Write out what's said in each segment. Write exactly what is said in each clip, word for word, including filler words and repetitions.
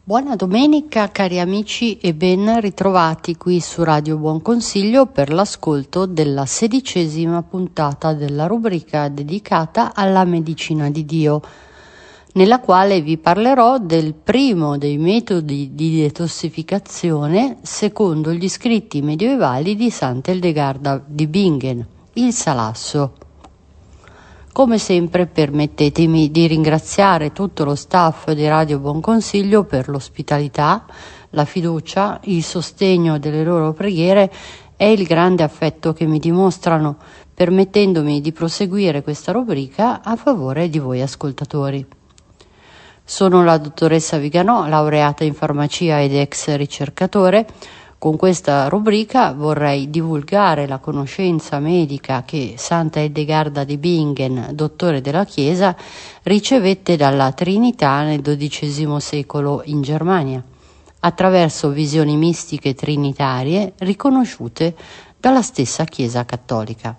Buona domenica cari amici e ben ritrovati qui su Radio Buon Consiglio per l'ascolto della sedicesima puntata della rubrica dedicata alla medicina di Dio, nella quale vi parlerò del primo dei metodi di detossificazione secondo gli scritti medievali di Sant'Eldegarda di Bingen, il salasso. Come sempre permettetemi di ringraziare tutto lo staff di Radio Buon Consiglio per l'ospitalità, la fiducia, il sostegno delle loro preghiere e il grande affetto che mi dimostrano, permettendomi di proseguire questa rubrica a favore di voi ascoltatori. Sono la dottoressa Viganò, laureata in farmacia ed ex ricercatore. Con questa rubrica vorrei divulgare la conoscenza medica che Sant'Eldegarda di Bingen, dottore della Chiesa, ricevette dalla Trinità nel dodicesimo secolo in Germania, attraverso visioni mistiche trinitarie riconosciute dalla stessa Chiesa cattolica.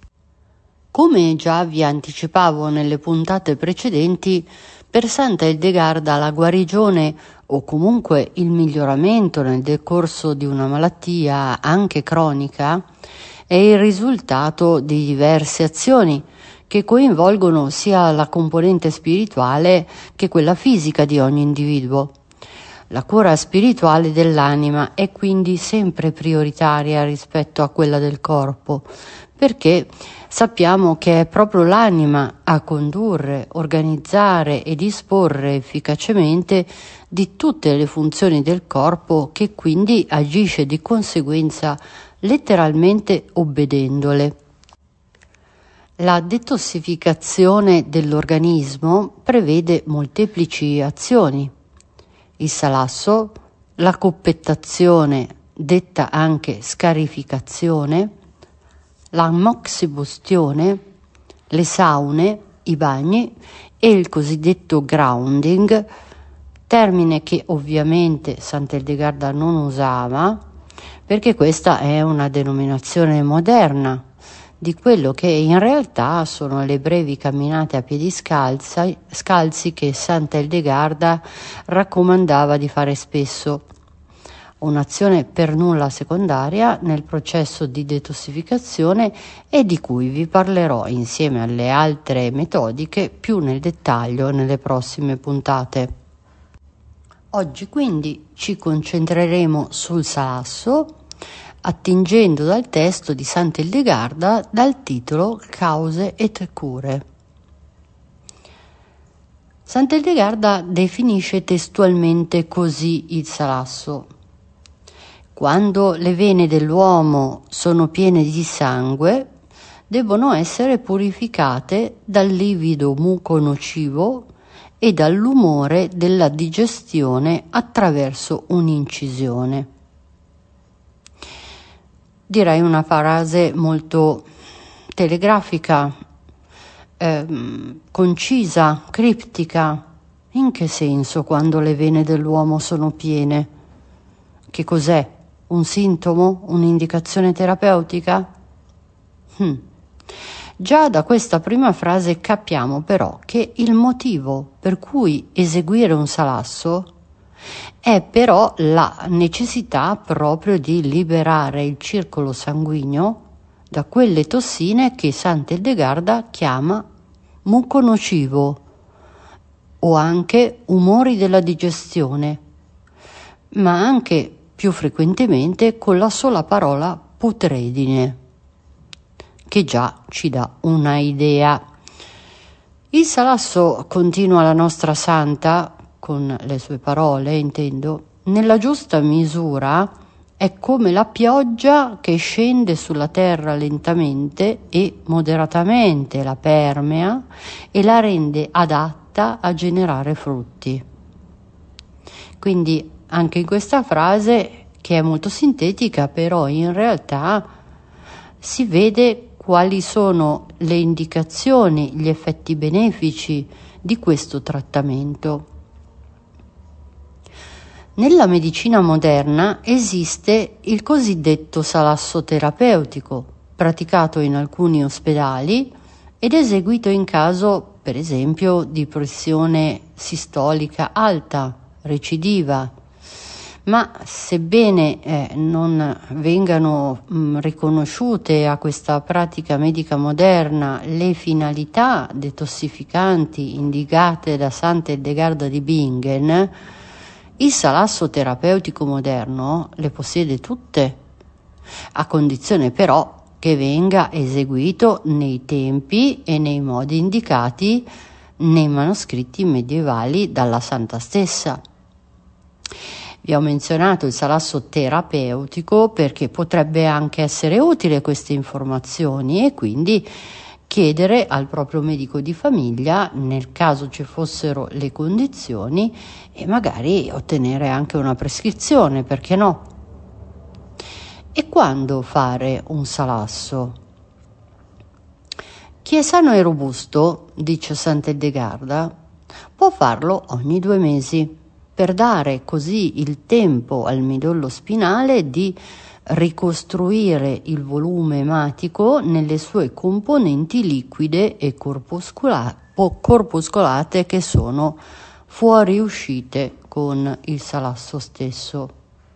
Come già vi anticipavo nelle puntate precedenti, per Sant'Eldegarda la guarigione o comunque il miglioramento nel decorso di una malattia anche cronica è il risultato di diverse azioni che coinvolgono sia la componente spirituale che quella fisica di ogni individuo. La cura spirituale dell'anima è quindi sempre prioritaria rispetto a quella del corpo, perché sappiamo che è proprio l'anima a condurre, organizzare e disporre efficacemente di tutte le funzioni del corpo, che quindi agisce di conseguenza letteralmente obbedendole. La detossificazione dell'organismo prevede molteplici azioni. Il salasso, la coppettazione, detta anche scarificazione, la moxibustione, le saune, i bagni e il cosiddetto grounding, termine che ovviamente Sant'Eldegarda non usava, perché questa è una denominazione moderna di quello che in realtà sono le brevi camminate a piedi scalzi, scalzi che Sant'Eldegarda raccomandava di fare spesso. Un'azione per nulla secondaria nel processo di detossificazione e di cui vi parlerò insieme alle altre metodiche più nel dettaglio nelle prossime puntate. Oggi quindi ci concentreremo sul salasso, attingendo dal testo di Sant'Eldegarda dal titolo Cause et cure. Sant'Eldegarda definisce testualmente così il salasso: quando le vene dell'uomo sono piene di sangue, debbono essere purificate dal livido muco nocivo e dall'umore della digestione attraverso un'incisione. Direi una frase molto telegrafica, ehm, concisa, criptica. In che senso quando le vene dell'uomo sono piene? Che cos'è? Un sintomo? Un'indicazione terapeutica? Hmm. Già da questa prima frase capiamo però che il motivo per cui eseguire un salasso è però la necessità proprio di liberare il circolo sanguigno da quelle tossine che Sant'Eldegarda chiama muco nocivo o anche umori della digestione, ma anche più frequentemente con la sola parola putredine, che già ci dà una idea. Il salasso, continua la nostra santa, con le sue parole intendo, nella giusta misura è come la pioggia che scende sulla terra lentamente e moderatamente la permea e la rende adatta a generare frutti. Quindi anche in questa frase, che è molto sintetica, però in realtà si vede quali sono le indicazioni, gli effetti benefici di questo trattamento. Nella medicina moderna esiste il cosiddetto salasso terapeutico, praticato in alcuni ospedali ed eseguito in caso, per esempio, di pressione sistolica alta, recidiva. Ma sebbene eh, non vengano mh, riconosciute a questa pratica medica moderna le finalità detossificanti indicate da Sant'Edegarda di Bingen, il salasso terapeutico moderno le possiede tutte, a condizione però che venga eseguito nei tempi e nei modi indicati nei manoscritti medievali dalla santa stessa. Vi ho menzionato il salasso terapeutico perché potrebbe anche essere utile queste informazioni e quindi chiedere al proprio medico di famiglia, nel caso ci fossero le condizioni, e magari ottenere anche una prescrizione, perché no? E quando fare un salasso? Chi è sano e robusto, dice Sant'Edegarda, può farlo ogni due mesi, per dare così il tempo al midollo spinale di ricostruire il volume ematico nelle sue componenti liquide e corpuscola- corpuscolate che sono fuoriuscite con il salasso stesso.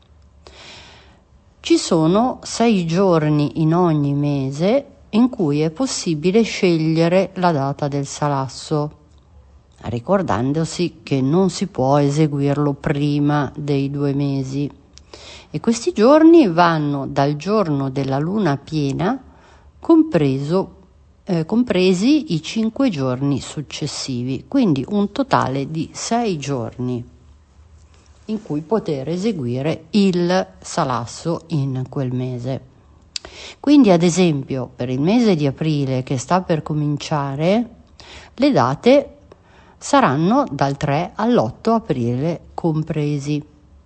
Ci sono sei giorni in ogni mese in cui è possibile scegliere la data del salasso, ricordandosi che non si può eseguirlo prima dei due mesi. E questi giorni vanno dal giorno della luna piena, compreso, eh, compresi i cinque giorni successivi, quindi un totale di sei giorni in cui poter eseguire il salasso in quel mese. Quindi, ad esempio, per il mese di aprile che sta per cominciare, le date saranno dal tre all'otto aprile compresi.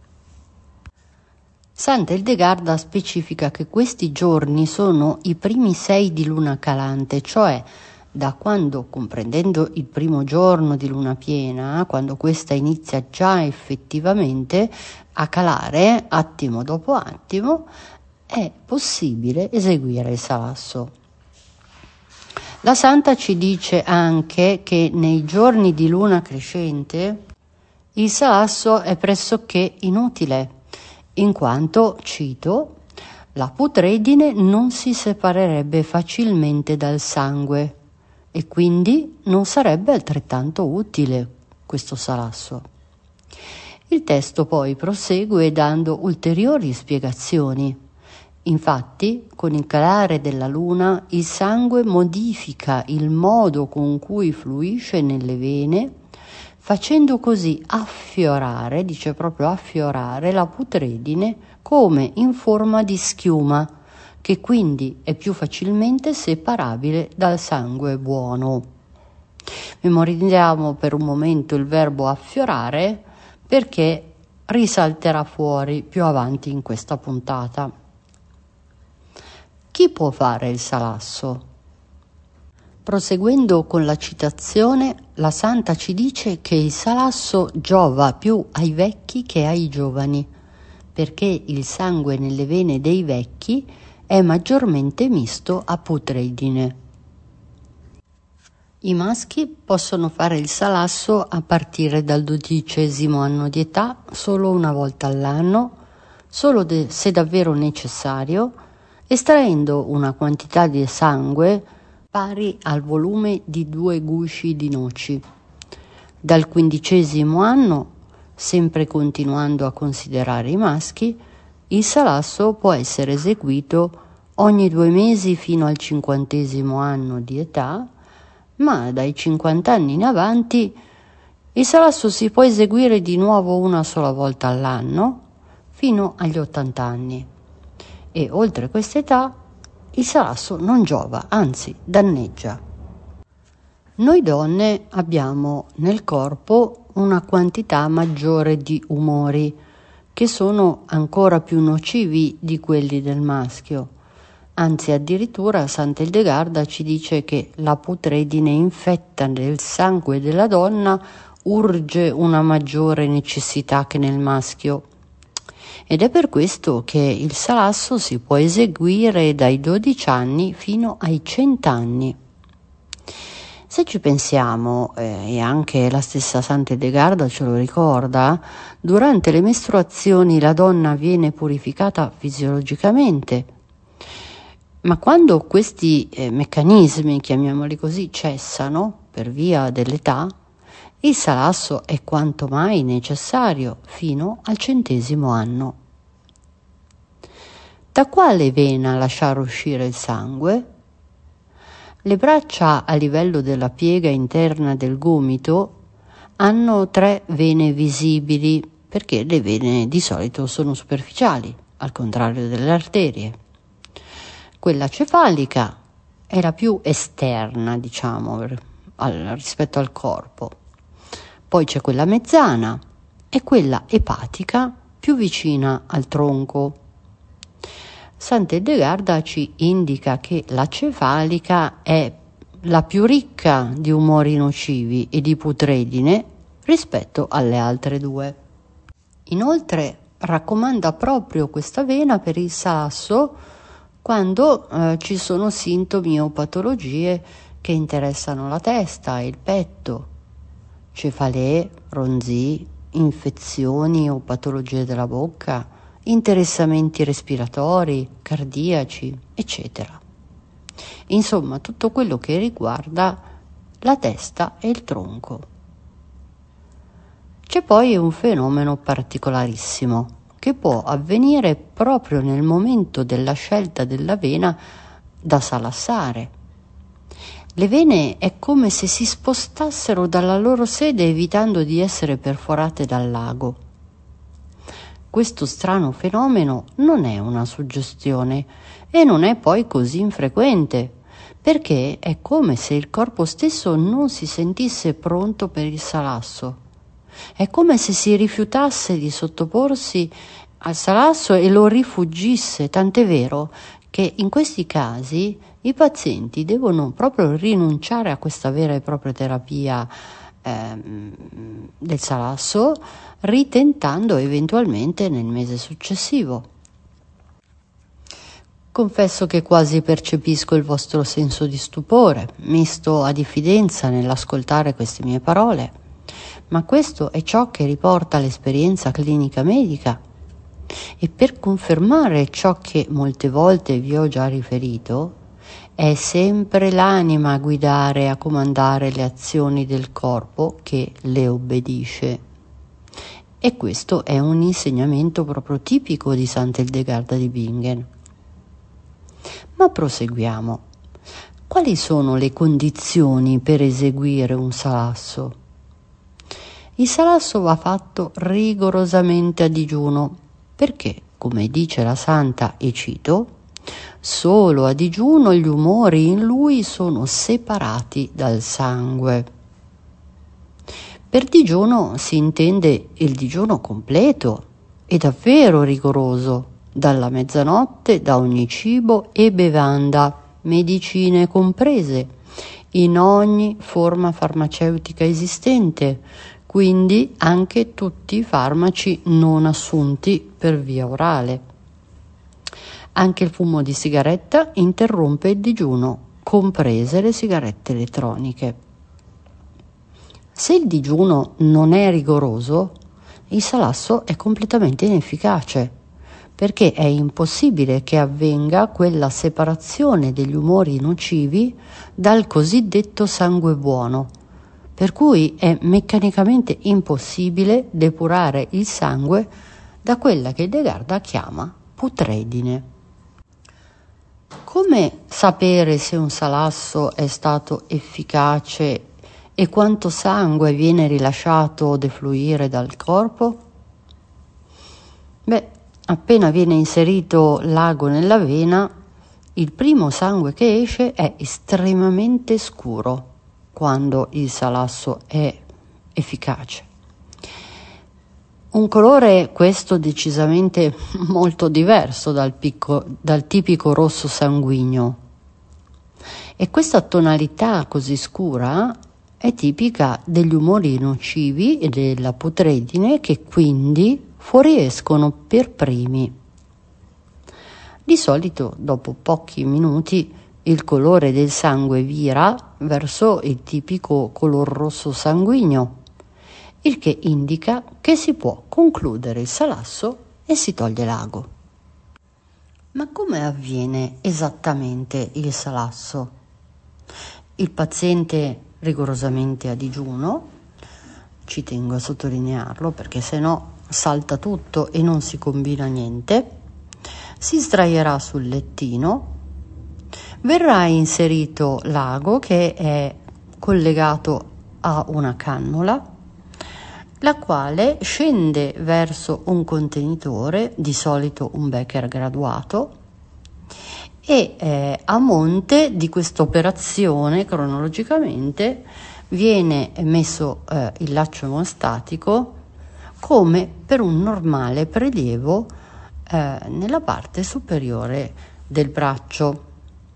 Sant'Edegarda specifica che questi giorni sono i primi sei di luna calante, cioè da quando, comprendendo il primo giorno di luna piena, quando questa inizia già effettivamente a calare attimo dopo attimo, è possibile eseguire il salasso. La Santa ci dice anche che nei giorni di luna crescente il salasso è pressoché inutile, in quanto, cito, la putredine non si separerebbe facilmente dal sangue e quindi non sarebbe altrettanto utile questo salasso. Il testo poi prosegue dando ulteriori spiegazioni. Infatti, con il calare della luna, il sangue modifica il modo con cui fluisce nelle vene, facendo così affiorare, dice proprio affiorare, la putredine come in forma di schiuma, che quindi è più facilmente separabile dal sangue buono. Memorizziamo per un momento il verbo affiorare perché risalterà fuori più avanti in questa puntata. Chi può fare il salasso? Proseguendo con la citazione, la Santa ci dice che il salasso giova più ai vecchi che ai giovani, perché il sangue nelle vene dei vecchi è maggiormente misto a putredine. I maschi possono fare il salasso a partire dal dodicesimo anno di età, solo una volta all'anno, solo de- se davvero necessario, estraendo una quantità di sangue pari al volume di due gusci di noci. Dal quindicesimo anno, sempre continuando a considerare i maschi, il salasso può essere eseguito ogni due mesi fino al cinquantesimo anno di età, ma dai cinquanta anni in avanti il salasso si può eseguire di nuovo una sola volta all'anno fino agli ottanta anni. E oltre quest'età il salasso non giova, anzi danneggia. Noi donne abbiamo nel corpo una quantità maggiore di umori che sono ancora più nocivi di quelli del maschio. Anzi, addirittura Sant'Edegarda ci dice che la putredine infetta nel sangue della donna urge una maggiore necessità che nel maschio. Ed è per questo che il salasso si può eseguire dai dodici anni fino ai cento anni. Se ci pensiamo, eh, e anche la stessa Sant'Edegarda ce lo ricorda, durante le mestruazioni la donna viene purificata fisiologicamente, ma quando questi eh, meccanismi, chiamiamoli così, cessano per via dell'età, il salasso è quanto mai necessario fino al centesimo anno. Da quale vena lasciare uscire il sangue? Le braccia a livello della piega interna del gomito hanno tre vene visibili, perché le vene di solito sono superficiali, al contrario delle arterie. Quella cefalica è la più esterna, diciamo, rispetto al corpo. Poi c'è quella mezzana e quella epatica più vicina al tronco. Sant'Edegarda ci indica che la cefalica è la più ricca di umori nocivi e di putredine rispetto alle altre due. Inoltre raccomanda proprio questa vena per il salasso quando eh, ci sono sintomi o patologie che interessano la testa e il petto, cefalee, ronzii, infezioni o patologie della bocca, interessamenti respiratori, cardiaci, eccetera. Insomma, tutto quello che riguarda la testa e il tronco. C'è poi un fenomeno particolarissimo che può avvenire proprio nel momento della scelta della vena da salassare. Le vene è come se si spostassero dalla loro sede evitando di essere perforate dal lago. Questo strano fenomeno non è una suggestione e non è poi così infrequente, perché è come se il corpo stesso non si sentisse pronto per il salasso. È come se si rifiutasse di sottoporsi al salasso e lo rifuggisse, tant'è vero che in questi casi i pazienti devono proprio rinunciare a questa vera e propria terapia ehm, del salasso, ritentando eventualmente nel mese successivo. Confesso che quasi percepisco il vostro senso di stupore, misto a diffidenza nell'ascoltare queste mie parole, ma questo è ciò che riporta l'esperienza clinica medica. E per confermare ciò che molte volte vi ho già riferito, è sempre l'anima a guidare e a comandare le azioni del corpo che le obbedisce. E questo è un insegnamento proprio tipico di Sant'Edegarda di Bingen. Ma proseguiamo. Quali sono le condizioni per eseguire un salasso? Il salasso va fatto rigorosamente a digiuno, perché, come dice la Santa, e cito, solo a digiuno gli umori in lui sono separati dal sangue. Per digiuno si intende il digiuno completo e davvero rigoroso, dalla mezzanotte, da ogni cibo e bevanda, medicine comprese, in ogni forma farmaceutica esistente, quindi anche tutti i farmaci non assunti per via orale. Anche il fumo di sigaretta interrompe il digiuno, comprese le sigarette elettroniche. Se il digiuno non è rigoroso, il salasso è completamente inefficace, perché è impossibile che avvenga quella separazione degli umori nocivi dal cosiddetto sangue buono, per cui è meccanicamente impossibile depurare il sangue da quella che Edegarda chiama putredine. Come sapere se un salasso è stato efficace e quanto sangue viene rilasciato o defluire dal corpo? Beh, appena viene inserito l'ago nella vena, il primo sangue che esce è estremamente scuro quando il salasso è efficace. Un colore questo decisamente molto diverso dal, picco, dal tipico rosso sanguigno. E questa tonalità così scura è tipica degli umori nocivi e della putredine, che quindi fuoriescono per primi. Di solito dopo pochi minuti il colore del sangue vira verso il tipico color rosso sanguigno, il che indica che si può concludere il salasso e si toglie l'ago. Ma come avviene esattamente il salasso? Il paziente rigorosamente a digiuno, ci tengo a sottolinearlo perché sennò salta tutto e non si combina niente, si sdraierà sul lettino, verrà inserito l'ago che è collegato a una cannula, la quale scende verso un contenitore, di solito un becker graduato, e eh, a monte di questa operazione cronologicamente viene messo eh, il laccio emostatico come per un normale prelievo eh, nella parte superiore del braccio.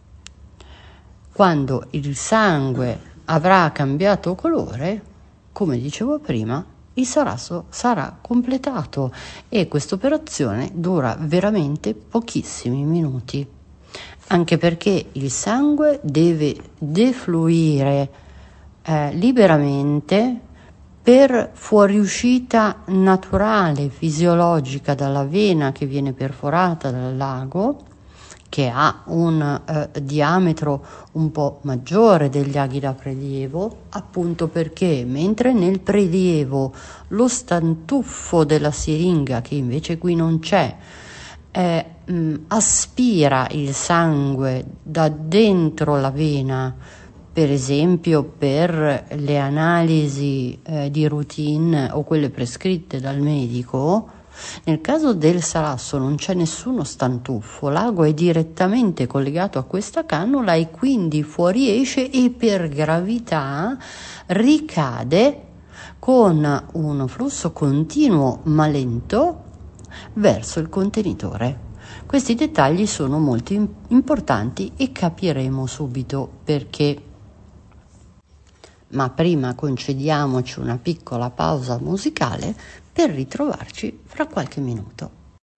Quando il sangue avrà cambiato colore, come dicevo prima, il salasso sarà completato e questa operazione dura veramente pochissimi minuti, anche perché il sangue deve defluire eh, liberamente per fuoriuscita naturale, fisiologica dalla vena che viene perforata dal lago, che ha un eh, diametro un po' maggiore degli aghi da prelievo, appunto perché mentre nel prelievo lo stantuffo della siringa, che invece qui non c'è, eh, mh, aspira il sangue da dentro la vena, per esempio per le analisi eh, di routine o quelle prescritte dal medico. Nel caso del salasso non c'è nessuno stantuffo, l'ago è direttamente collegato a questa cannula e quindi fuoriesce e per gravità ricade con un flusso continuo ma lento verso il contenitore. Questi dettagli sono molto importanti e capiremo subito perché. Ma prima concediamoci una piccola pausa musicale per ritrovarci fra qualche minuto.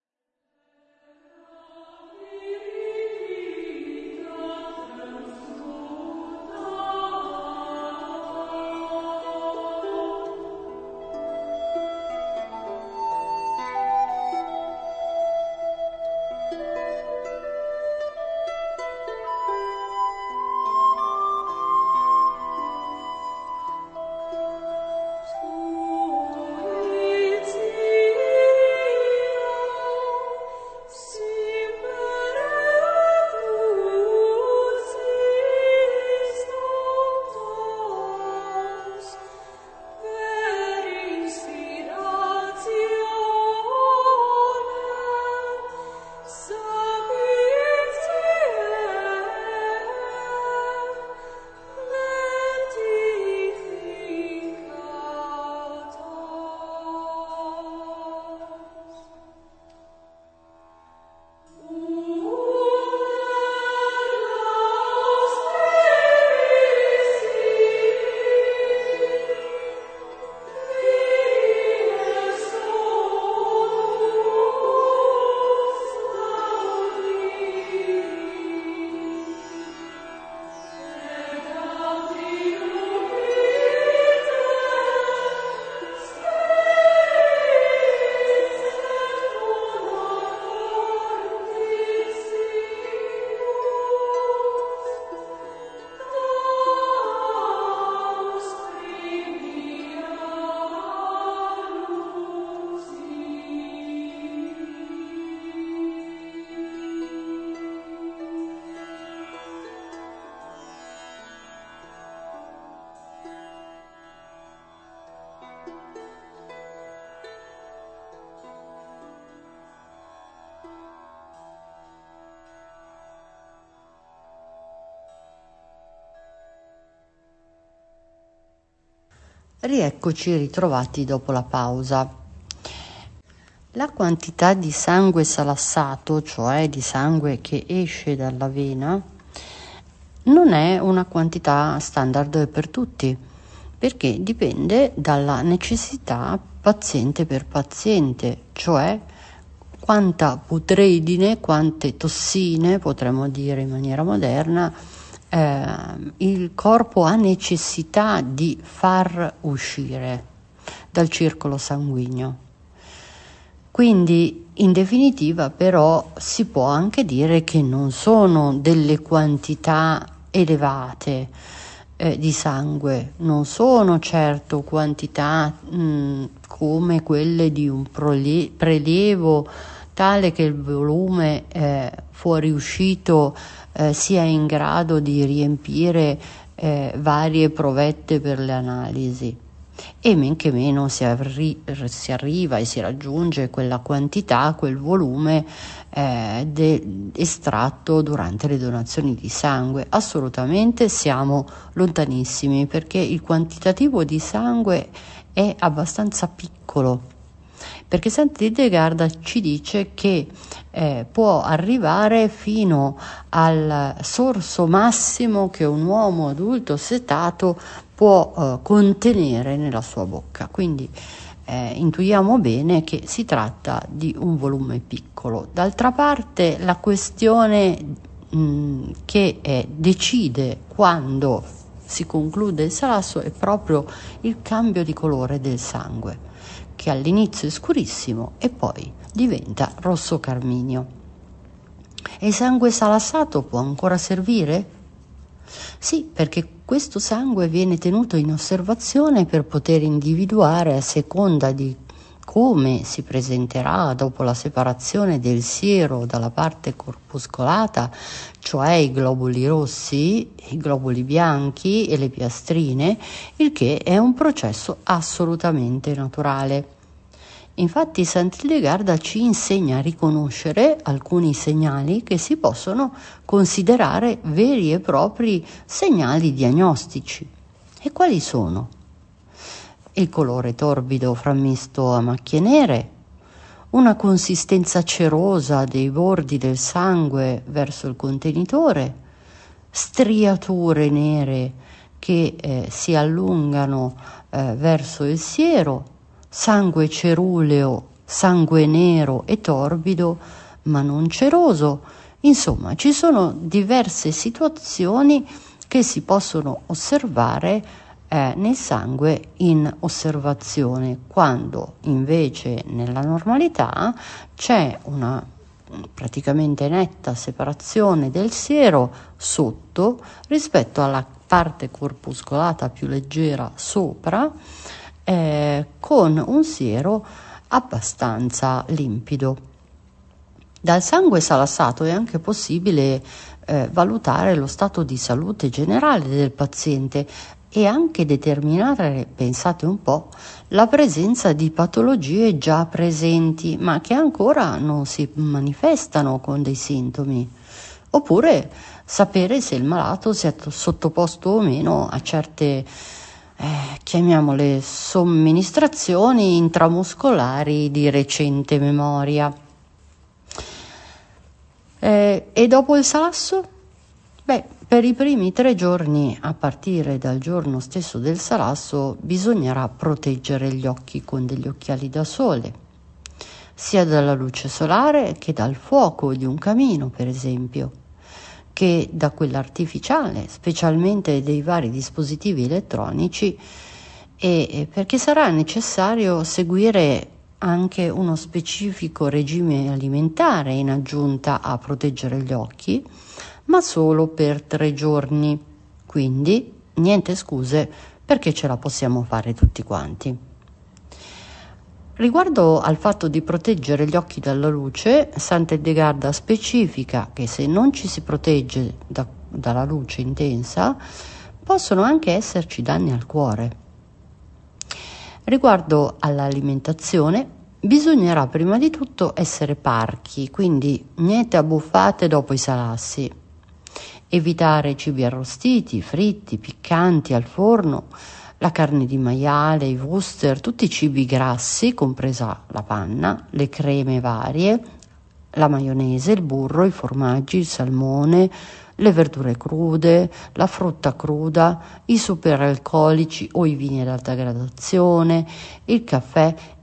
Rieccoci ritrovati dopo la pausa. La quantità di sangue salassato, cioè di sangue che esce dalla vena, non è una quantità standard per tutti, perché dipende dalla necessità paziente per paziente, cioè quanta putredine, quante tossine, potremmo dire in maniera moderna, eh, il corpo ha necessità di far uscire dal circolo sanguigno. Quindi in definitiva però si può anche dire che non sono delle quantità elevate eh, di sangue, non sono certo quantità mh, come quelle di un prole- prelievo tale che il volume eh, fuoriuscito eh, sia in grado di riempire eh, varie provette per le analisi, e men che meno si, arri- si arriva e si raggiunge quella quantità, quel volume eh, de- estratto durante le donazioni di sangue. Assolutamente siamo lontanissimi, perché il quantitativo di sangue è abbastanza piccolo, perché Sant'Ildegarda ci dice che eh, può arrivare fino al sorso massimo che un uomo adulto setato può eh, contenere nella sua bocca. Quindi eh, intuiamo bene che si tratta di un volume piccolo. D'altra parte la questione mh, che eh, decide quando si conclude il salasso è proprio il cambio di colore del sangue, che all'inizio è scurissimo e poi diventa rosso carminio. E il sangue salassato può ancora servire? Sì, perché questo sangue viene tenuto in osservazione per poter individuare, a seconda di come si presenterà dopo la separazione del siero dalla parte corpuscolata, cioè i globuli rossi, i globuli bianchi e le piastrine, il che è un processo assolutamente naturale. Infatti Sant'Ildegarda ci insegna a riconoscere alcuni segnali che si possono considerare veri e propri segnali diagnostici. E quali sono? Il colore torbido frammisto a macchie nere, una consistenza cerosa dei bordi del sangue verso il contenitore, striature nere che eh, si allungano eh, verso il siero, sangue ceruleo, sangue nero e torbido, ma non ceroso. Insomma, ci sono diverse situazioni che si possono osservare eh, nel sangue in osservazione, quando invece nella normalità c'è una praticamente netta separazione del siero sotto rispetto alla parte corpuscolata più leggera sopra, eh, con un siero abbastanza limpido. Dal sangue salassato è anche possibile eh, valutare lo stato di salute generale del paziente e anche determinare, pensate un po', la presenza di patologie già presenti ma che ancora non si manifestano con dei sintomi, oppure sapere se il malato sia sottoposto o meno a certe Eh, chiamiamole somministrazioni intramuscolari di recente memoria. Eh, e dopo il salasso? Beh, per i primi tre giorni, a partire dal giorno stesso del salasso, bisognerà proteggere gli occhi con degli occhiali da sole, sia dalla luce solare che dal fuoco di un camino, per esempio, che da quella artificiale, specialmente dei vari dispositivi elettronici, e perché sarà necessario seguire anche uno specifico regime alimentare in aggiunta a proteggere gli occhi, ma solo per tre giorni. Quindi niente scuse, perché ce la possiamo fare tutti quanti. Riguardo al fatto di proteggere gli occhi dalla luce, Sant'Ildegarda specifica che se non ci si protegge da, dalla luce intensa, possono anche esserci danni al cuore. Riguardo all'alimentazione, bisognerà prima di tutto essere parchi, quindi niente abbuffate dopo i salassi. Evitare cibi arrostiti, fritti, piccanti, al forno, la carne di maiale, i wuster, tutti i cibi grassi, compresa la panna, le creme varie, la maionese, il burro, i formaggi, il salmone, le verdure crude, la frutta cruda, i superalcolici o i vini ad alta gradazione, il caffè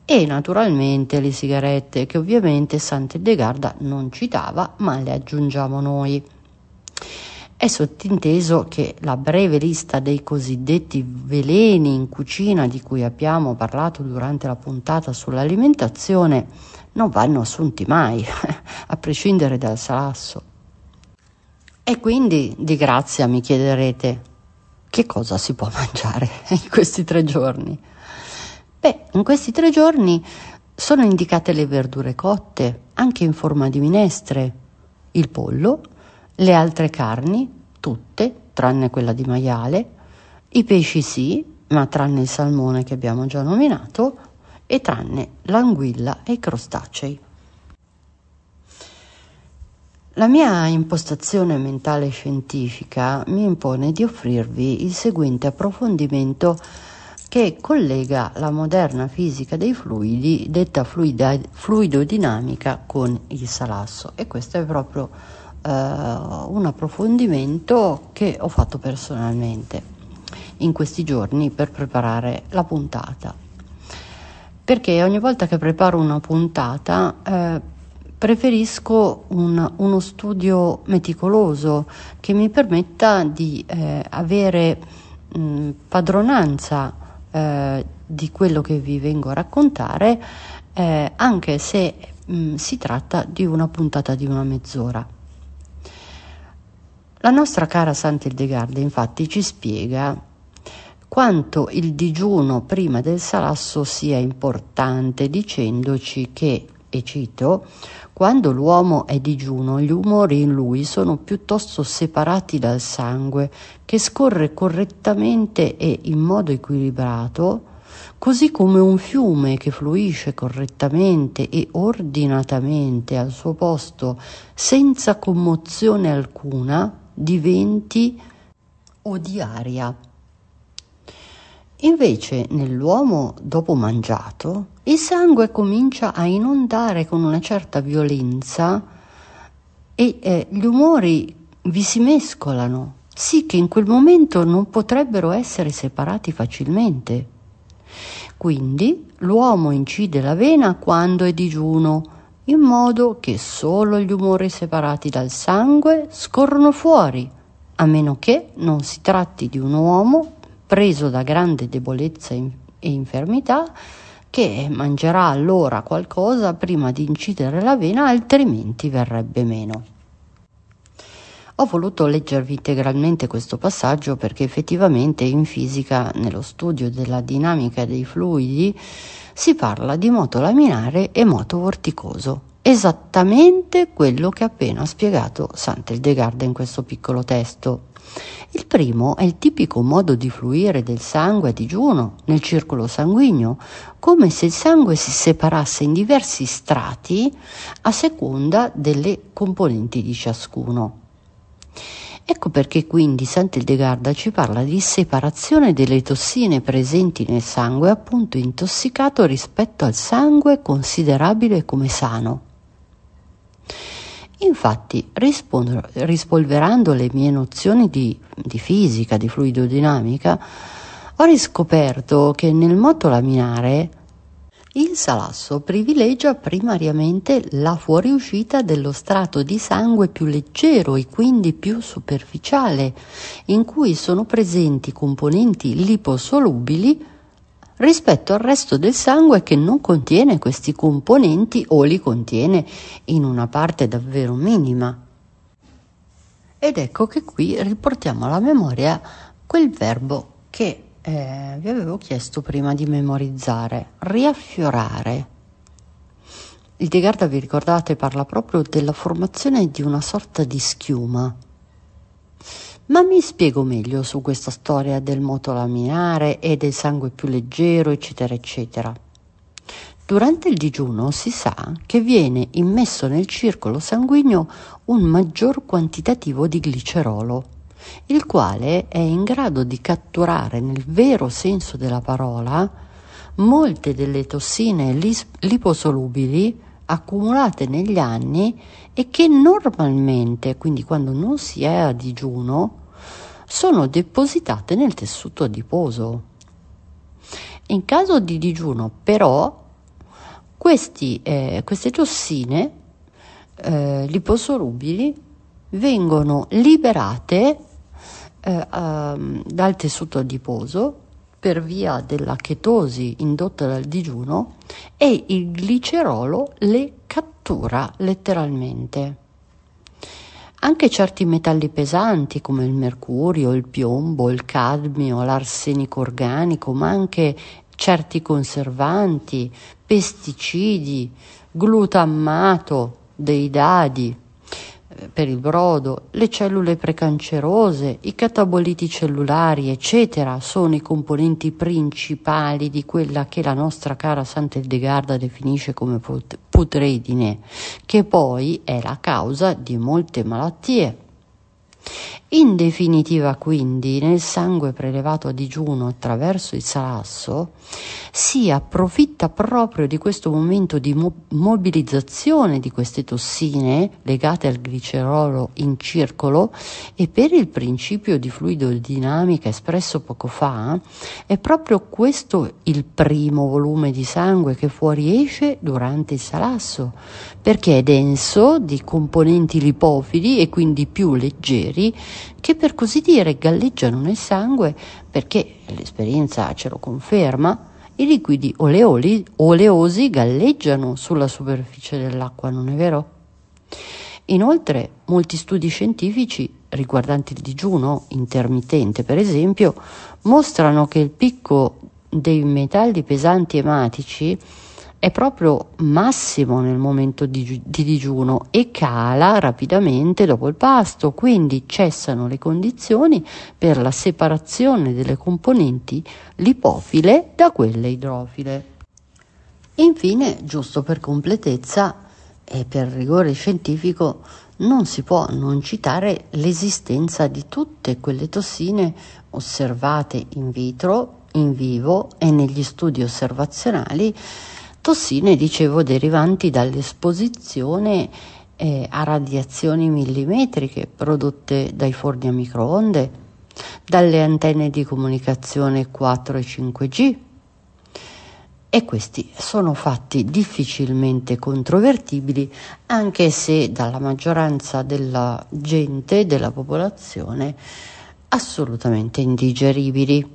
e naturalmente le sigarette, che ovviamente Sant'Ildegarda non citava, ma le aggiungiamo noi. È sottinteso che la breve lista dei cosiddetti veleni in cucina di cui abbiamo parlato durante la puntata sull'alimentazione non vanno assunti mai, a prescindere dal salasso. E quindi, di grazia, mi chiederete, che cosa si può mangiare in questi tre giorni? Beh, in questi tre giorni sono indicate le verdure cotte, anche in forma di minestre, il pollo, le altre carni, tutte, tranne quella di maiale, i pesci sì, ma tranne il salmone che abbiamo già nominato, e tranne l'anguilla e i crostacei. La mia impostazione mentale scientifica mi impone di offrirvi il seguente approfondimento che collega la moderna fisica dei fluidi, detta fluida, fluidodinamica, con il salasso, e questo è proprio eh, un approfondimento che ho fatto personalmente in questi giorni per preparare la puntata, perché ogni volta che preparo una puntata eh, preferisco un, uno studio meticoloso che mi permetta di eh, avere mh, padronanza Eh, di quello che vi vengo a raccontare, eh, anche se mh, si tratta di una puntata di una mezz'ora. La nostra cara Sant'Ildegarda infatti ci spiega quanto il digiuno prima del salasso sia importante, dicendoci che, e cito, quando l'uomo è digiuno, gli umori in lui sono piuttosto separati dal sangue, che scorre correttamente e in modo equilibrato, così come un fiume che fluisce correttamente e ordinatamente al suo posto senza commozione alcuna di venti o di aria. Invece nell'uomo dopo mangiato il sangue comincia a inondare con una certa violenza e eh, gli umori vi si mescolano, sì che in quel momento non potrebbero essere separati facilmente. Quindi l'uomo incide la vena quando è digiuno, in modo che solo gli umori separati dal sangue scorrono fuori, a meno che non si tratti di un uomo preso da grande debolezza e infermità, che mangerà allora qualcosa prima di incidere la vena, altrimenti verrebbe meno. Ho voluto leggervi integralmente questo passaggio perché effettivamente in fisica, nello studio della dinamica dei fluidi, si parla di moto laminare e moto vorticoso, esattamente quello che ha appena spiegato Sant'Ildegarda in questo piccolo testo. Il primo è il tipico modo di fluire del sangue a digiuno nel circolo sanguigno, come se il sangue si separasse in diversi strati a seconda delle componenti di ciascuno. Ecco perché quindi Sant'Ildegarda ci parla di separazione delle tossine presenti nel sangue, appunto intossicato rispetto al sangue considerabile come sano. Infatti, rispolverando le mie nozioni di, di fisica, di fluidodinamica, ho riscoperto che nel moto laminare il salasso privilegia primariamente la fuoriuscita dello strato di sangue più leggero e quindi più superficiale, in cui sono presenti componenti liposolubili rispetto al resto del sangue che non contiene questi componenti o li contiene in una parte davvero minima. Ed ecco che qui riportiamo alla memoria quel verbo che eh, vi avevo chiesto prima di memorizzare: riaffiorare. Ildegarda, vi ricordate, parla proprio della formazione di una sorta di schiuma. Ma mi spiego meglio su questa storia del moto laminare e del sangue più leggero, eccetera, eccetera. Durante il digiuno si sa che viene immesso nel circolo sanguigno un maggior quantitativo di glicerolo, il quale è in grado di catturare, nel vero senso della parola, molte delle tossine lis- liposolubili accumulate negli anni e che normalmente, quindi quando non si è a digiuno, sono depositate nel tessuto adiposo. In caso di digiuno, però, Questi, eh, queste tossine eh, liposolubili vengono liberate eh, um, dal tessuto adiposo per via della chetosi indotta dal digiuno, e il glicerolo le cattura letteralmente. Anche certi metalli pesanti come il mercurio, il piombo, il cadmio, l'arsenico organico, ma anche certi conservanti, pesticidi, glutammato dei dadi per il brodo, le cellule precancerose, i cataboliti cellulari, eccetera, sono i componenti principali di quella che la nostra cara Santa Hildegarda definisce come putredine, che poi è la causa di molte malattie. In definitiva, quindi, nel sangue prelevato a digiuno attraverso il salasso si approfitta proprio di questo momento di mo- mobilizzazione di queste tossine legate al glicerolo in circolo, e per il principio di fluidodinamica espresso poco fa è proprio questo il primo volume di sangue che fuoriesce durante il salasso, perché è denso di componenti lipofili e quindi più leggeri, che per così dire galleggiano nel sangue, perché l'esperienza ce lo conferma. I liquidi oleoli, oleosi galleggiano sulla superficie dell'acqua, non è vero? Inoltre, molti studi scientifici riguardanti il digiuno intermittente, per esempio, mostrano che il picco dei metalli pesanti ematici è proprio massimo nel momento di, di digiuno e cala rapidamente dopo il pasto, quindi cessano le condizioni per la separazione delle componenti lipofile da quelle idrofile. Infine, giusto per completezza e per rigore scientifico, non si può non citare l'esistenza di tutte quelle tossine osservate in vitro, in vivo e negli studi osservazionali. Tossine, dicevo, derivanti dall'esposizione eh, a radiazioni millimetriche prodotte dai forni a microonde, dalle antenne di comunicazione quattro e cinque G. E questi sono fatti difficilmente controvertibili, anche se dalla maggioranza della gente, della popolazione, assolutamente indigeribili.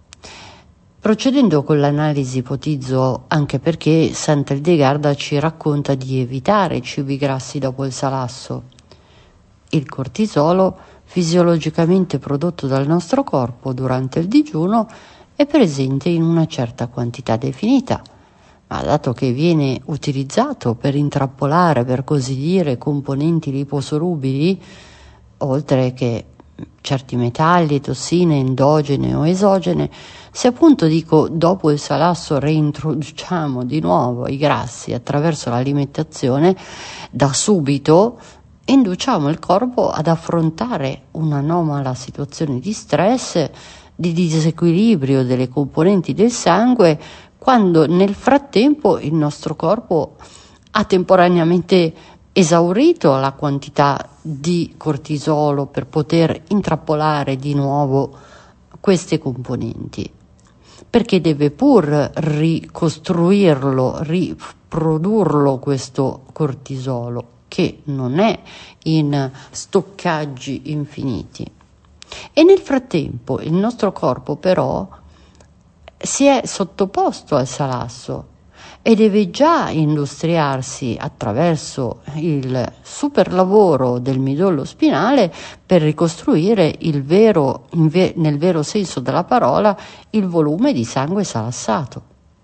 Procedendo con l'analisi, ipotizzo, anche perché Santa Hildegarda ci racconta di evitare i cibi grassi dopo il salasso. Il cortisolo, fisiologicamente prodotto dal nostro corpo durante il digiuno, è presente in una certa quantità definita, ma dato che viene utilizzato per intrappolare, per così dire, componenti liposolubili, oltre che certi metalli, tossine endogene o esogene, se appunto dico dopo il salasso reintroduciamo di nuovo i grassi attraverso l'alimentazione, da subito induciamo il corpo ad affrontare un'anomala situazione di stress, di disequilibrio delle componenti del sangue, quando nel frattempo il nostro corpo ha temporaneamente esaurito la quantità di cortisolo per poter intrappolare di nuovo queste componenti, perché deve pur ricostruirlo, riprodurlo questo cortisolo, che non è in stoccaggi infiniti. E nel frattempo il nostro corpo però si è sottoposto al salasso e deve già industriarsi attraverso il super lavoro del midollo spinale per ricostruire il vero, nel vero senso della parola, il volume di sangue salassato.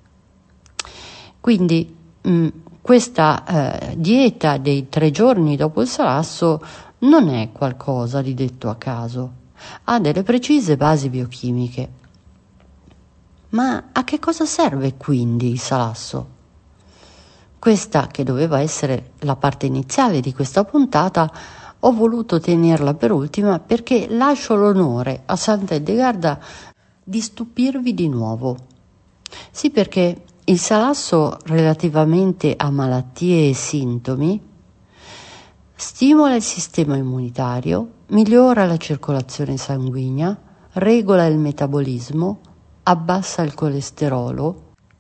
Quindi mh, questa eh, dieta dei tre giorni dopo il salasso non è qualcosa di detto a caso, ha delle precise basi biochimiche. Ma a che cosa serve quindi il salasso? Questa, che doveva essere la parte iniziale di questa puntata, ho voluto tenerla per ultima perché lascio l'onore a Santa Hildegarda di stupirvi di nuovo. Sì, perché il salasso, relativamente a malattie e sintomi, stimola il sistema immunitario, migliora la circolazione sanguigna, regola il metabolismo, abbassa il colesterolo,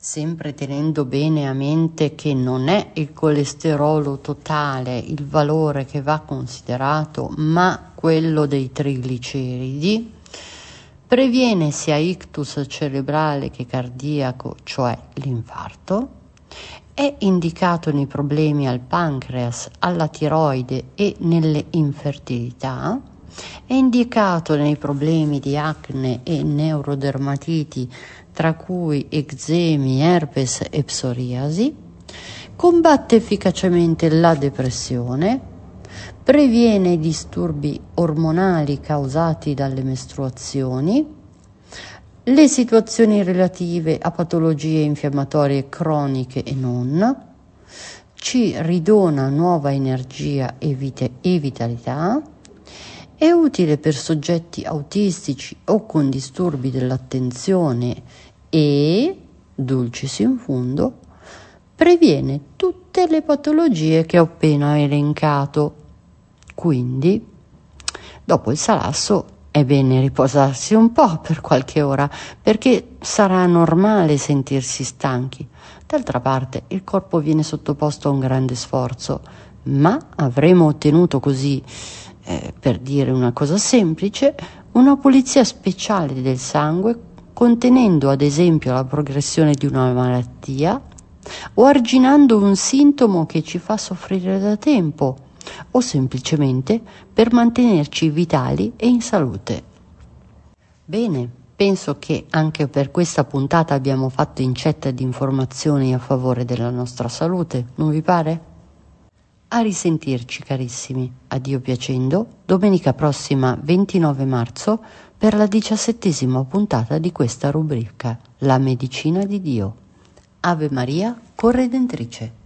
sempre tenendo bene a mente che non è il colesterolo totale il valore che va considerato, ma quello dei trigliceridi. Previene sia ictus cerebrale che cardiaco, cioè l'infarto. È indicato nei problemi al pancreas, alla tiroide e nelle infertilità. È indicato nei problemi di acne e neurodermatiti, tra cui eczemi, herpes e psoriasi. Combatte efficacemente la depressione, previene i disturbi ormonali causati dalle mestruazioni, le situazioni relative a patologie infiammatorie croniche e non, ci ridona nuova energia e, vite- e vitalità. È utile per soggetti autistici o con disturbi dell'attenzione e, dulcis in fundo, previene tutte le patologie che ho appena elencato. Quindi, dopo il salasso, è bene riposarsi un po' per qualche ora, perché sarà normale sentirsi stanchi. D'altra parte, il corpo viene sottoposto a un grande sforzo, ma avremo ottenuto così, Eh, per dire una cosa semplice, una pulizia speciale del sangue, contenendo ad esempio la progressione di una malattia o arginando un sintomo che ci fa soffrire da tempo, o semplicemente per mantenerci vitali e in salute. Bene, penso che anche per questa puntata abbiamo fatto incetta di informazioni a favore della nostra salute, non vi pare? A risentirci carissimi, a Dio piacendo, domenica prossima ventinove marzo per la diciassettesima puntata di questa rubrica, La medicina di Dio. Ave Maria, corredentrice.